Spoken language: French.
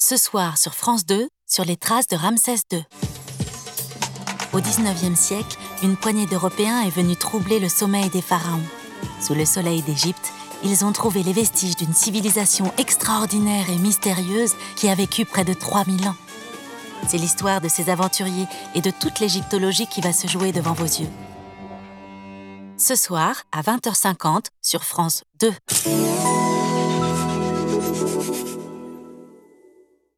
Ce soir sur France 2, sur les traces de Ramsès II. Au XIXe siècle, une poignée d'Européens est venue troubler le sommeil des pharaons. Sous le soleil d'Égypte, ils ont trouvé les vestiges d'une civilisation extraordinaire et mystérieuse qui a vécu près de 3000 ans. C'est l'histoire de ces aventuriers et de toute l'égyptologie qui va se jouer devant vos yeux. Ce soir, à 20h50, sur France 2.